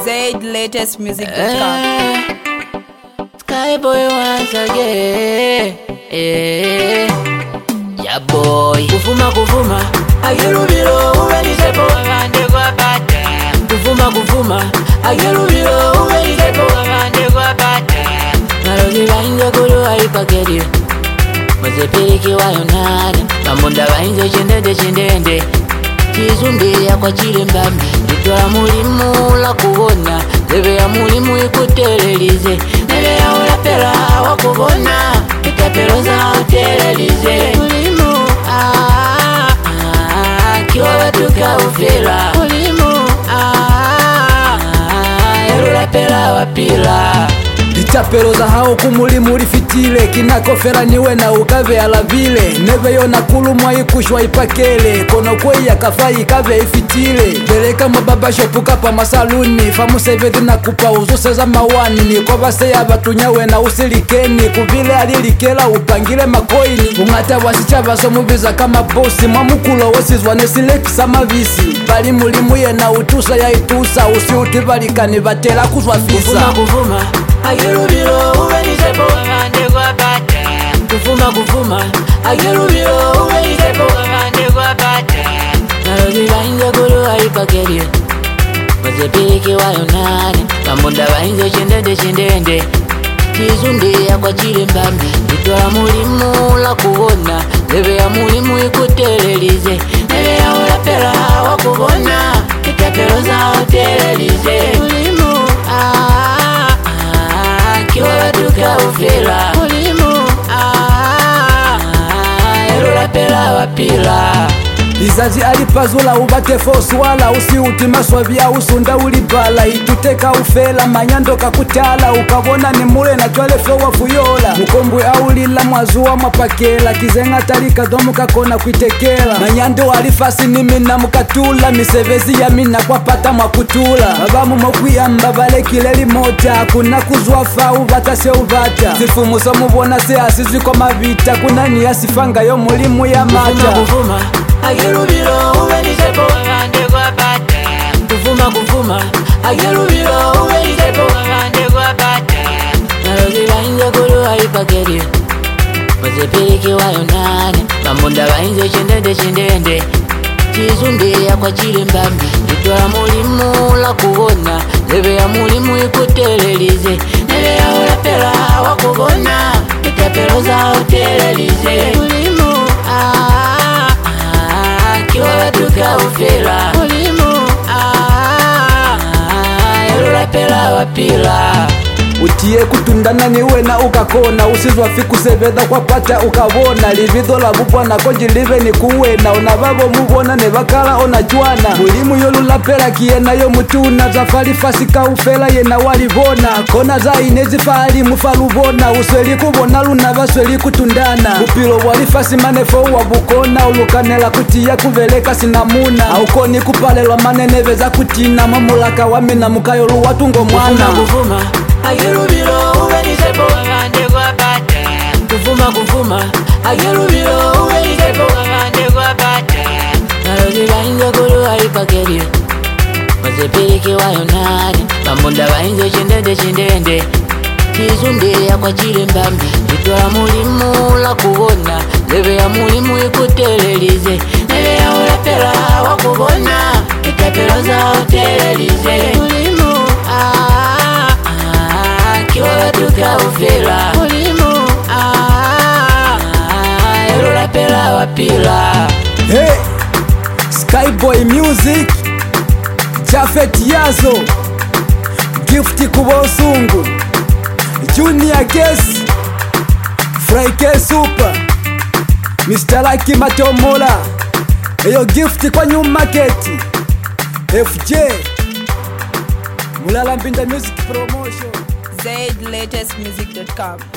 ZLatestmusic.com. Skyboy once again. Yeah boy. Kuvuma Agirubiro uwelisepo wabande kwa bata. Kuvuma Agirubiro uwelisepo wabande kwa bata. Narogi bainze kuru haipakerio mazepeki wayonana Mamunda bainze chindende Chizunde ya kwa chile mbambi Nitola mulimu la kubona Leve ya mulimu ikutelelize Neve ya ulapela wakubona Itapelo za utelelize Mulimu kiwa watuka ufila Mulimu ulapela wapila Itapelo za hao kumulimu ulifitile Kinakofera niwe na ukave alavile Neve yona kulumwa ikushwa ipakele Kono kwei ya kafai ikave ifitile Beleka mbaba shopuka pa masaluni Famu sevedi na kupa uzuse za mawani Nikoba seya batunyawe na usilikeni Kuvile alilikela upangile makoini Umata wasicha baso mubiza kama bosi Mwamukulo wasizwane sileki sama visi Bali mulimu ye na utusa ya itusa Usi utibalikani batela kuzwa fisa Kuvuma Agirubiro uwelisepo wabande kwa bata. Kuvuma Agirubiro uwelisepo wabande kwa bata. Narogi bainze kuru haipakerio mazepeki wayonane Mamunda bainze chindende Chizunde ya kwa chile mbambi Nitola mulimu la kubona Leve ya mulimu ikutelelize Neve ya ulapela wakubona Itapelo za utelelize Mulimu kiwa watuka ufila Mulimu ulapela wapila Izazi alipazula ubate foswala Usi utimaswa vya usunda ulibala Ituteka ufela manyando kakutala Ukabona ni mule na twale flowa fuyola Mukombwe aulila mwazuwa mapakela Kizenga talika domu kakona kuitekela Manyando alifasi nimi na mukatula Misevezi ya mina kwa pata mwakutula Babamu mokwiyamba bale kileli mota Kuna kuzwa fau bata se uvata Zifumu so mubona se asizi kwa mavita Kuna ni asifanga yo mulimu ya mata Kuvuma Agirubiro uwelisepo wabande kwa bata. Kuvuma Agirubiro uwelisepo wabande kwa bata. Narogi bainze kuru haipakerio mazepeki wayonane Mamunda bainze chindende Chizunde ya kwa chile mbambi Nitola mulimu la kubona Leve ya mulimu ikutelelize Neve ya ulapela wakubona Itapelo za utelelize Mulimu kiwa watuka ufila Mulimu ulapela wapila Utie kutundana niwe na ukakona Usizwa fiku seveda kwa pata ukavona Lividho la bupwa na koji live ni kuwena Onababo mubona ne bakala onachwana Mulimu yolulapela kiena yo mutuna Zafali fasika ufela yena walivona Kona za inezi fali mufalubona Usweli kubona luna basweli kutundana Upilo walifasi manefo wabukona Ulukanela kutia kuveleka sinamuna Aukoni kupalelwa maneneve za kutina Mamulaka wamina mukayolu watungo mwana Kuvuma Agirubiro uwelisepo wabande kwa bata. Kuvuma Agirubiro uwelisepo wabande kwa bata. Narogi bainze kuru haipakerio mazepeki wayonane Mamunda bainze chindende Chizunde ya kwa chile mbambi Nitola mulimu la kubona Leve ya mulimu ikutelelize Neve ya ulapela wakubona Itapelo za utelelize Mulimu kiwa watuka ufila Mulimu ulapela wapila Hey, Skyboy Music Jafet Yazo Gifti kubosungu Junior Guest Fraike Super Mr. Lucky Matomola Eyo Gifti kwa New Market FJ Mulala Mbinda Music Promotion ZLatestmusic.com.